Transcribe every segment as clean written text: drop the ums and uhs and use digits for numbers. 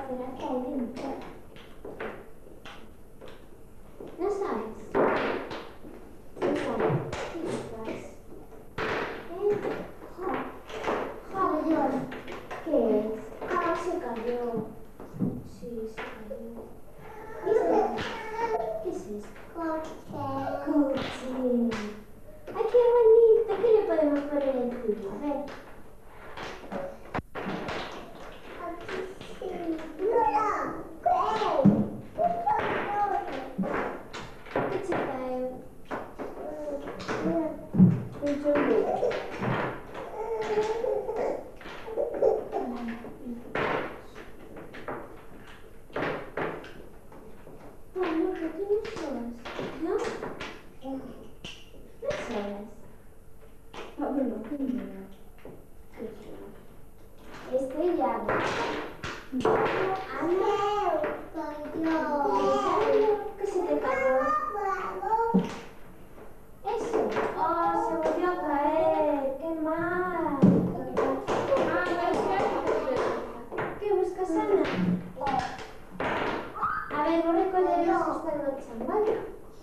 será que hay dentro? ¿No sabes? No sabes. ¿Qué buscas? Jabón. ¿Qué es? Ah, se cayó. Sí, se cayó. ¿Viste? ¿Qué es esto? Coche. ¡Ay, qué bonito! ¿Qué le podemos poner encima? A ver. ¿Qué se cae? Bueno, ¿qué tú no sabes? ¿No? No sabes. Ah, bueno, ¿qué es? Estrella. Ana. ¿Qué se te cayó? Eso. Oh, se volvió a caer. ¡Qué mal! ¿Qué buscas, Ana? A ver, no recordaremos esta noche, ¿vale?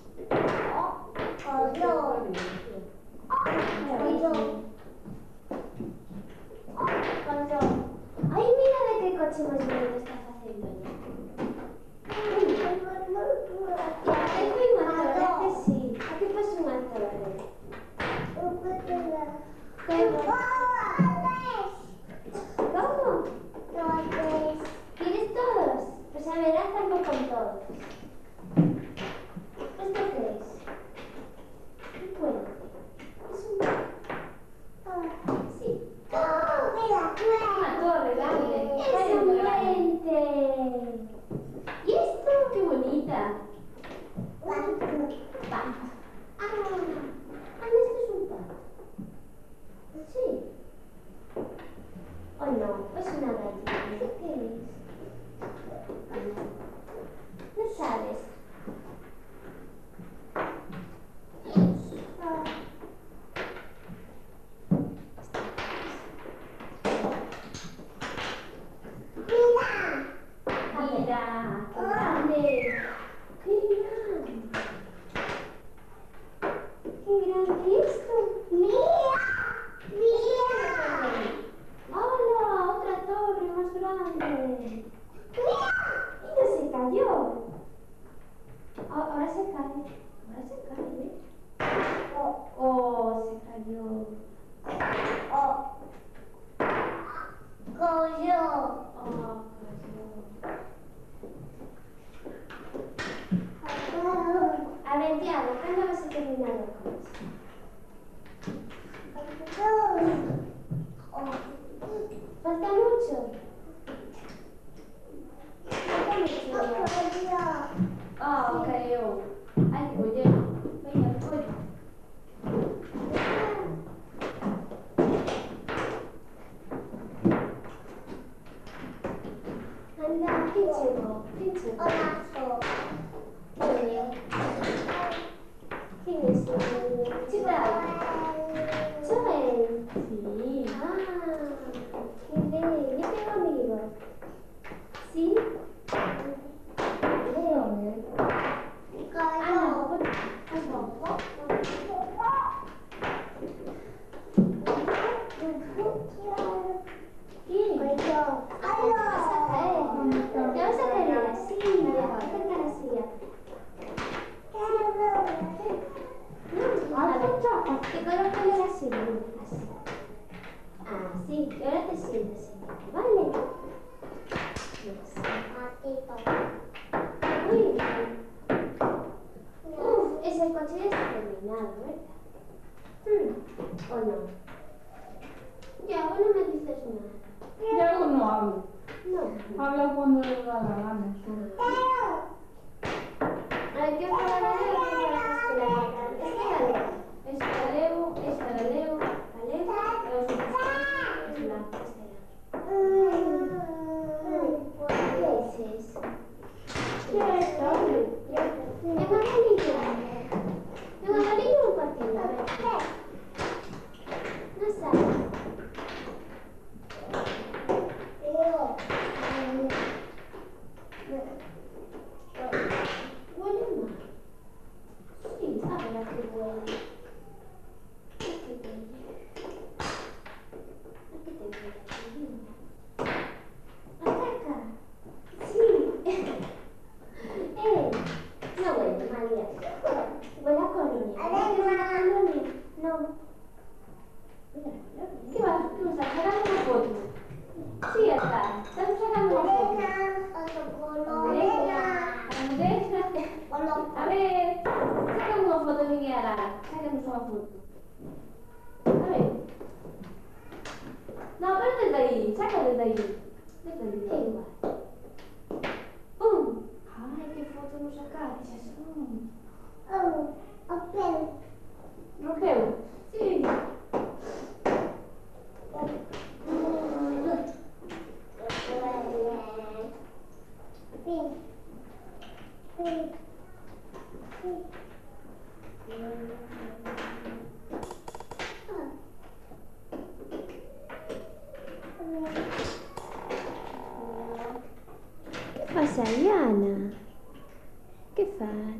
Ay, mira de qué coche más bonito estás haciendo ya. ¿A qué fue un actor? ¿A que sí? ¿A qué pasó un actor? ¿Cómo? ¿Quieres todos? Pues a ver, haz algo con todos. ¿Esto qué es? Un puente. Es un... Sí. Una torre grande. ¡Es un puente! ¿Y esto? ¡Qué bonita! Pato. Esto es un pato. Sí. ¿O no? Es una gallina. ¿Qué es? No sabes. Mira, qué grande. Qué grande. Qué grande esto. Mira. ¡Hola! Otra torre más grande. Mira, se cayó. Ahora se cae. ¿Eh? Oh, se cayó. Cogió. A ver, Tiago, ¿cuándo vas a terminar el coche? ¿Falta mucho? Ah, cayó. Ay, oye. Venga, voy. Anda, ¿quién llegó? Oye. ¿Quién es ese? ¿Qué tal? ¿Joel? Sí. Qué bien. Yo tengo amigos. ¿Sí? Leo. ¿Quién? Te vas a caer así, acércate a la silla. Te coloco yo la silla, así. Así, y ahora te sientas, ¿vale? Muy bien. Ese coche ya está terminado, ¿verdad? ¿O no? Ya, vos no me dices nada. Ya no hablo. No. Habla cuando le da la gana. A ver, ¿qué fue la gana? Escaleo, escaleo, los ¿qué es eso? ¿Qué es esto? Venga, cariño, un partido. A ver. No sabes. Sí, ya está. Estamos sacando una foto. A ver, sácame una foto, Miguel Arara. Sácanos una foto. A ver. No, pero desde ahí. Saca desde ahí. Desde ahí, da igual. Ay, qué foto nos sacaste. Rompeu? Sí. ¿Qué pasa, Diana? ¿Qué fas?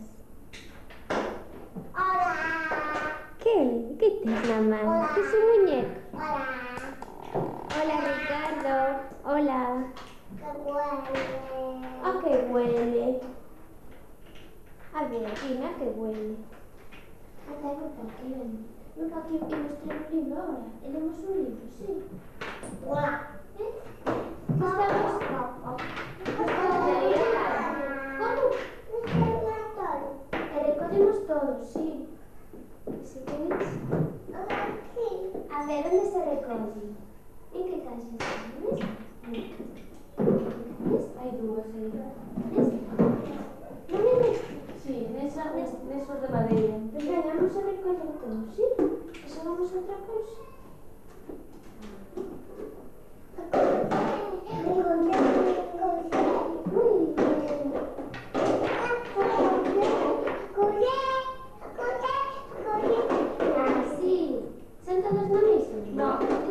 ¿Qué? ¿Qué tienes, mamá? ¿Qué es un muñeco? Hola, Ricardo. Hola. ¿A qué huele? A ver, dime, ¿a qué huele? Acá hay boca aquí, ven. Nunca aquí hemos traído un libro ahora. Tenemos un libro, sí. ¿Eh? Estamos... Te recogemos todos, sí. Si quieres... A ver, ¿dónde se recoge? ¿En qué calle estás? ¿Ves? Hay dos ahí. ¿Ves? ¿No ves? Sí, en esos de madera. Pues venga, vamos a recoger todos, ¿sí? Eso vamos a otra cosa. ¿Sentados na mesa? No.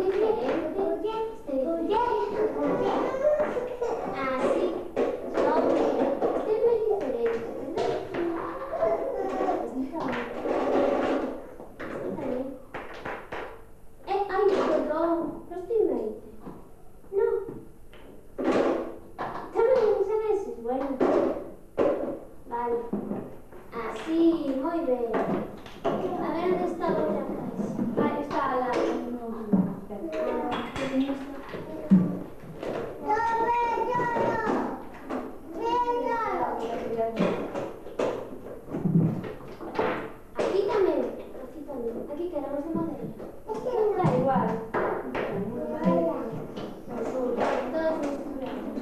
Sí. No. Este es muy diferente, ¿verdad? Ay, perdón. No estoy mente. No. También usan esos. Bueno. Vale. Así, muy bien. A ver, ¿dónde está la otra casa? Ahí está la... Aquí también. Aquí quedamos de madera. Da igual. Todos mis juguetes.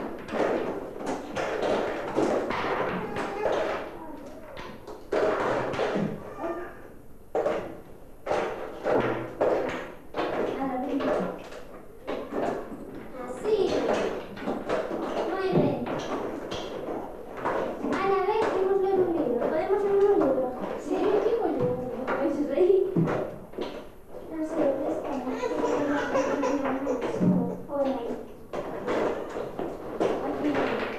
Así. Muy bien. Ana, ven, queremos leer un libro. ¿Podemos leer un libro? Sí, digo yo. ¿Puedes reír? No sé, es como... Por ahí. Aquí.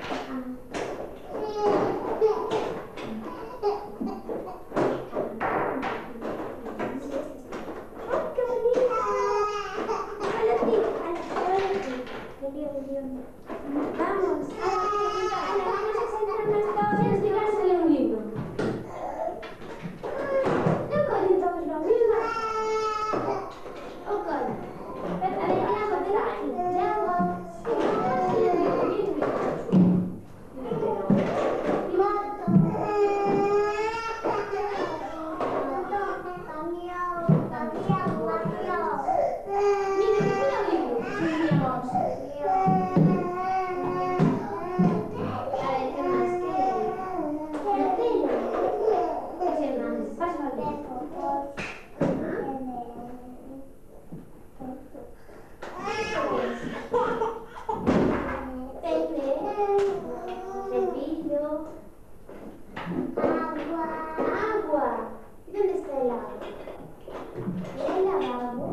¡Ay, qué bonito! ¡Hala, tío! Vamos, vamos a sentarnos todos y explicarnos un libro. No cogen todos lo mismo. O cogen. A ver, ya agua. ¿Y dónde está el agua? ¿El lavabo?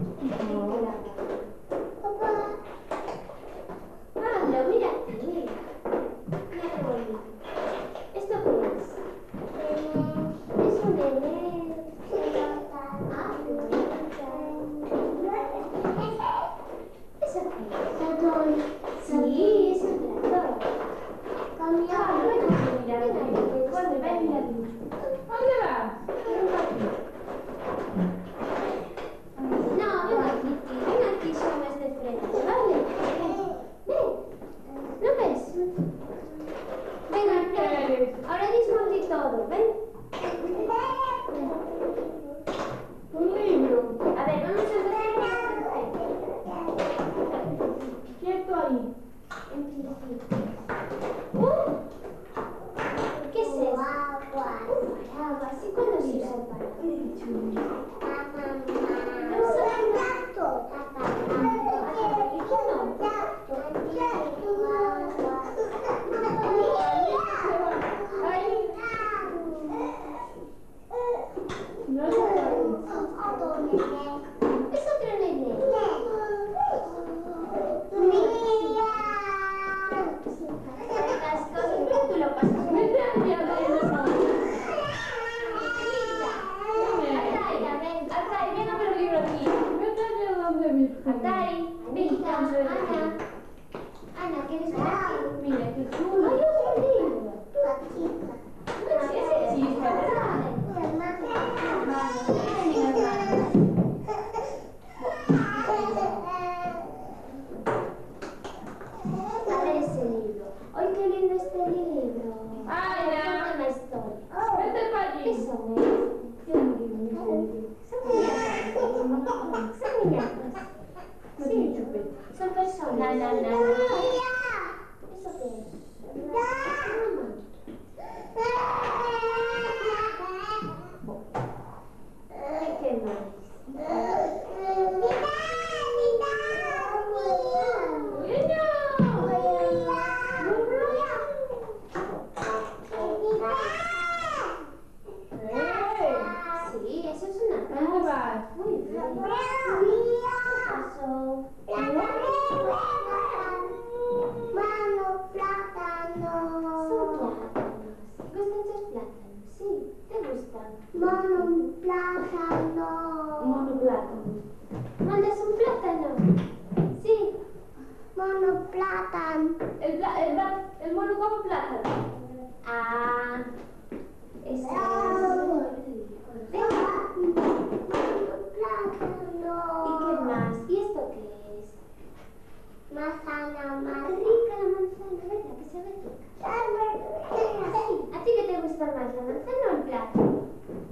Pablo, mira aquí, mira. Mira qué bonito. ¿Esto qué es? Es un bebé. ¿Eso qué es? Sí, es un tractor. ¿Dónde vas? No, ven aquí, somos de frente, ¿vale? ahí. En principio. ¿Qué es eso? Paraguas. ¿Y cuándo se usa el paraguas? ¿Lo usa el gato? No se puede. Es otro nene. Estas cosas, pero tú lo pasas. Vete aquí a ver el mamá. Altai, ven a ver el libro aquí. Vete allá donde mi Altai, venga, Ana. Ana, ¿quieres ver aquí? Mira, qué chulo. ¡Ay, otro libro! Ese chiste, ¿verdad? A ver ese libro. ¡Ay, qué lindo este libro! Ay, ya. Cuenta una historia. Vete para ¿Qué allí. son estos? Son muñecos. Son muñecos. Sí, son personas. ¿Eso qué es? ¿Qué más? Sí, eso es una ¿Dónde casa. vas? Muy bien. ¿Qué pasó? Son plátanos. ¿Gustan tus plátanos? Sí, ¿te gustan? Monoplátano. ¿Mandas un plátano? Sí. El mono como plátano. Ah, eso es. ¿Y qué más? ¿Y esto qué es? Manzana, Qué rica la manzana, ¿verdad? Que se ve rica. Sí. ¿A ti qué te gusta más, la manzana o el plátano?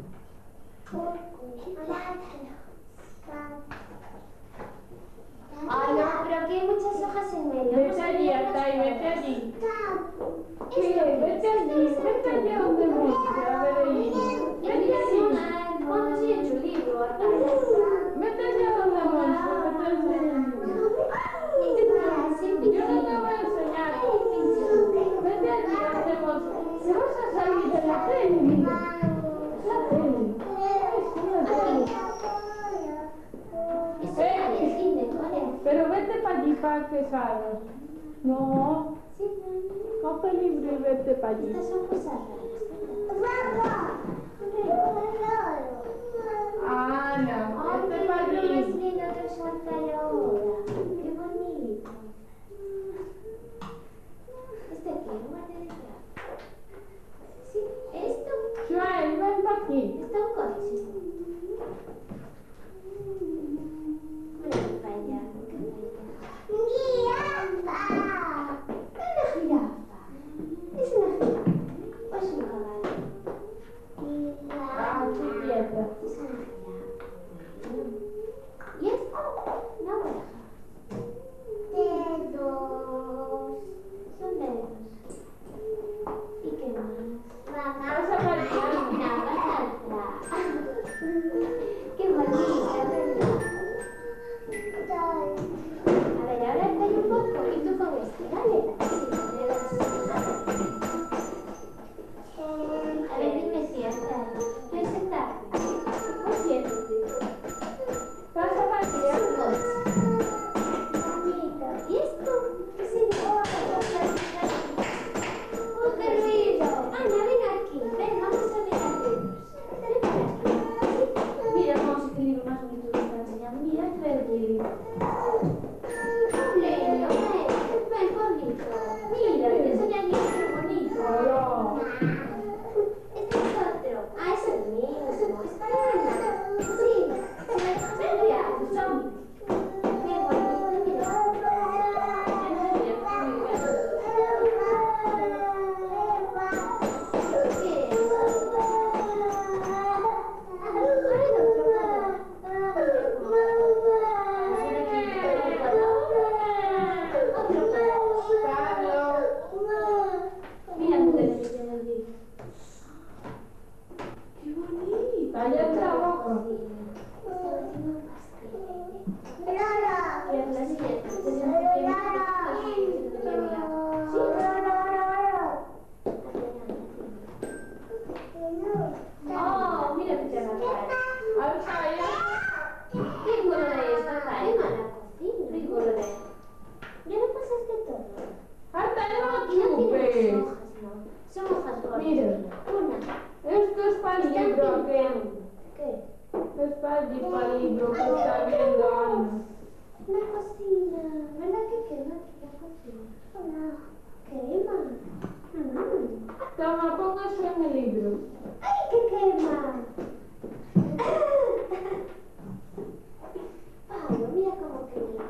Ay, no, pero aquí hay muchas hojas en medio. Vete allí, Altai, vete allí. Vete allí donde muestre, a ver el libro. Vete allí. ¿Cuándo has hecho el libro, Altai? Vete allá donde muestre, vete al libro. Yo no te voy a enseñar. Vete allí donde muestre. Se vas a salir de la tele, mira. La tele. Eso es el fin de colegio. Pero vete para allí para que salgas. No, Sí, coge el libro y vete para allí. estas son cosas raras. Ana, Ay, vete qué para libro más allí. lindo que os contaré ahora. Qué bonito. ¿Este qué? ¿Un guante de trapo? Sí, esto. Joel, ven para aquí. Está un coche. Mira, para allá. Una jirafa. ¿Es una jirafa? ¿O es un caballo? Ah, sí, quieta. Es una jirafa. ¿Y esto? Una oveja. allí para el libro que está viendo Ana. La cocina. ¿Verdad que quema aquí la cocina? No. ¿Quema? Toma, ponga eso en el libro. ¡Ay, que quema! Pablo, mira cómo quema.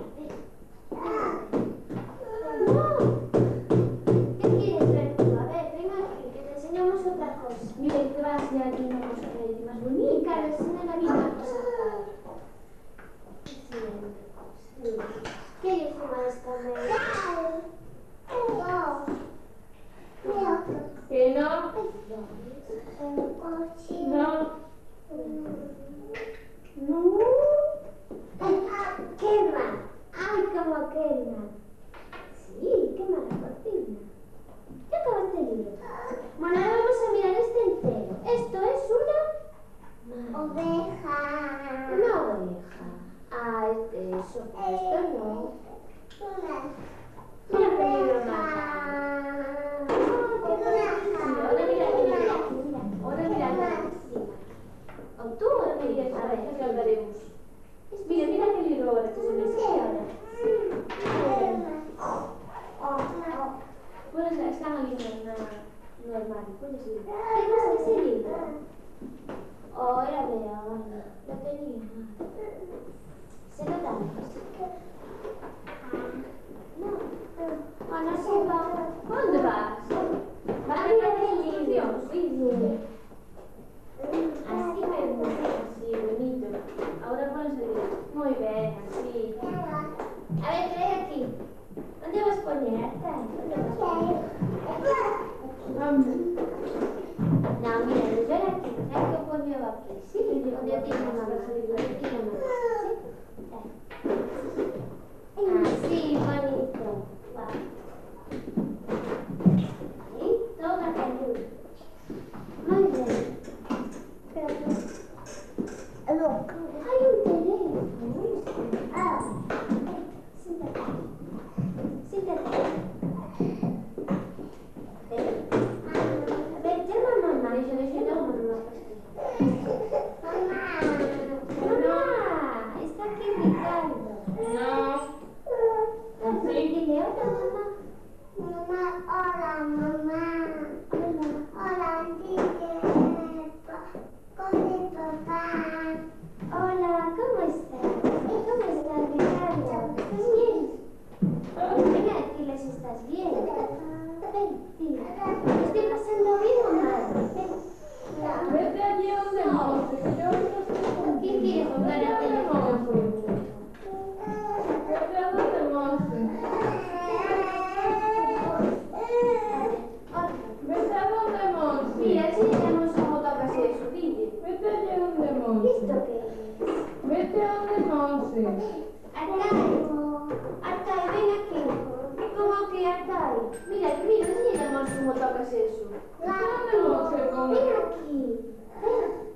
¡No! ¿Qué quieres ver tú? A ver, ven aquí, que te enseñamos otra cosa. Mira, te vas a enseñar aquí una cosa que más Y bonita. claro, enseña la vida una cosa rara. ¿Qué hay encima de esta mesa? Que no. No. No. Quema. Ay, cómo quema. Sí, quema la cocina. ¿Qué acabaste el libro? Bueno, ahora vamos a mirar este entero. Esto es una oveja. Una oveja. Ah, eso. Esto no. Mira qué libro más. Ahora mira aquí, mira. Ahora mira aquí. O tú o Mira, mira, a ver, ya que hablaremos. Mira, mira qué libro ahora que se me enseña ahora. Pues están aquí en el armario. Puedes ir. ¿Qué más es ese libro? Oh, era de ahora. Lo tenía. ¿Se lo damos? No. Ah, no se va. ¿Dónde vas? Va a mirar el libro. Sí. Así me gusta, así, bonito. Ahora pones el libro. Muy bien, así. A ver, trae aquí. ¿Dónde vas a poner? Acá. Vamos. No, mira, yo era aquí. ¿Sabes qué pongo yo aquí? Sí, donde yo tengo una mano. Así, bonito. Guau. Ahí, toca el muy bien. Hay un teléfono. Siéntate. Siéntate. A ver, llama a mamá. Llama a mamá. Mamá, está aquí Ricardo. No. Dile hola, mamá. Hola, mamá. Hola, papá. Hola, ¿cómo estás? ¿Cómo estás, Ricardo? ¿Estás bien? Ven aquí, les estás bien. Ven, dile. ¿Lo estoy pasando bien o mal? Ven. Vete allí donde Monse, que yo no sé con ¿Quién quiere jugar al teléfono? Vete a donde Monse. Vete a donde Monse. Mira, enseñamos cómo tocas eso, dile. Vete allí donde Monse. ¿Esto qué es? Vete a donde Monse. Artai, ven aquí. ¿Cómo que Artai? Mira, enseñamos cómo tocas eso. Vete a donde Monse con Ven aquí. Ven.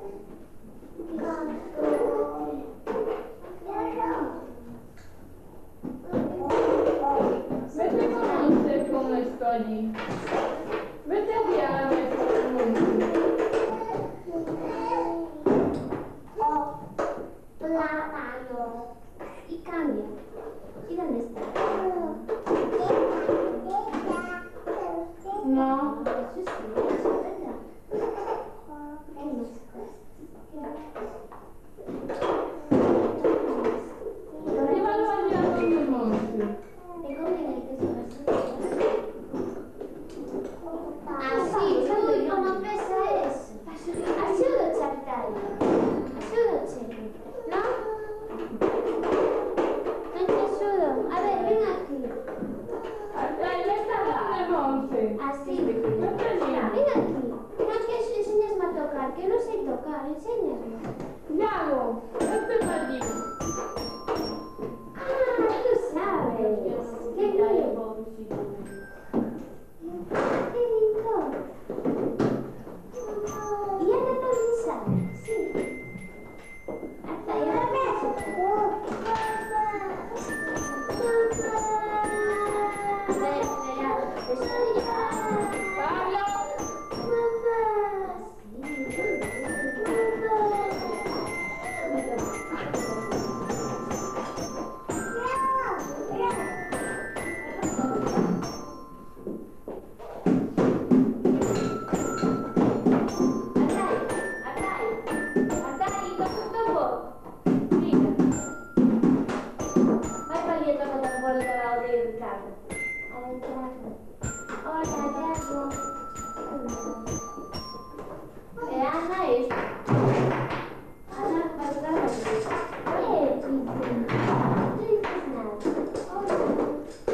Vete con Monse con esto allí. Vete allí a la mesa con Monse. Y cambia. ¿Y dónde está? No. Eso es verdad. ¿Qué más Llévalo allí a donde Monse. Tengo que ver que se va a del carro. A ver, Tiago. Hola, Tiago. Ana es. Ana va a jugar a la pelota. ¿Qué dices? No dices nada. Hola.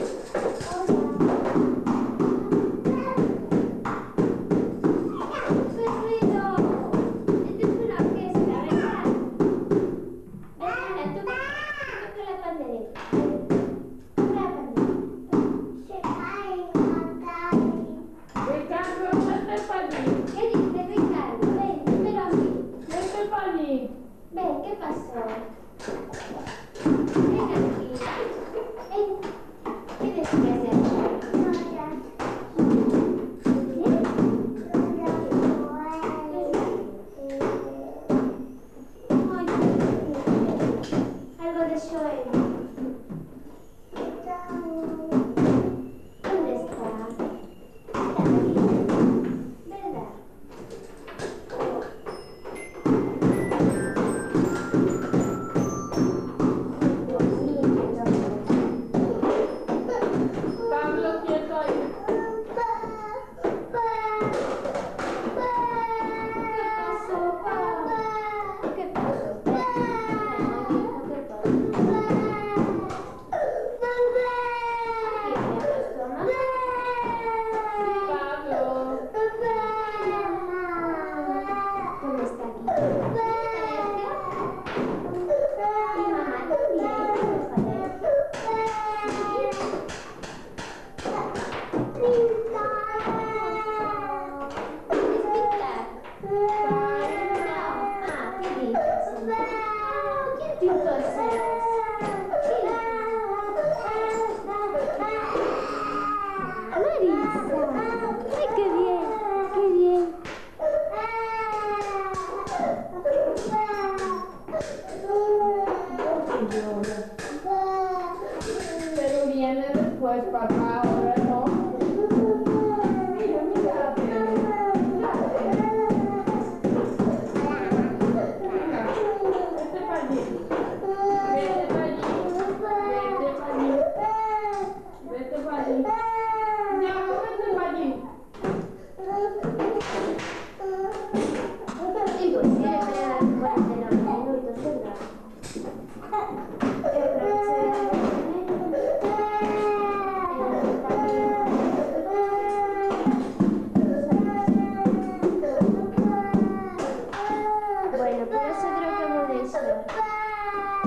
¡Qué ruido! Esto es una orquesta, ¿verdad? Venga, toca la pandereta. Toca la pandereta. Se cae la calle. Ricardo, vete para allí. ¿Qué dices, Ricardo? Ven, dímelo a mí. Vete para allí. Ven, ¿qué pasó? Ven aquí. Ven. ¿Qué deseas de hacer? Muy bien. Algo de Joel. ¿Dónde está? Está aquí. ¿Verdad? Pablo, quieto ahí. ¿Qué pasó, Pablo? ¿Qué pasó? Ay, hijo, ¿qué pasó? ¿Qué le pasó, mamá? Pablo. ¿Dónde está aquí? Mi mamá también. ¿Quieres pintar? Ah, qué dices. ¿Quién pintó ese? Marisa. Ay, qué bien, qué bien. Pero viene después, papá, ahora no. Mira, mira la tele. Venga, vete para allí. Vete para allí. Vete para allí. Vete para allí. Ya, vete para allí.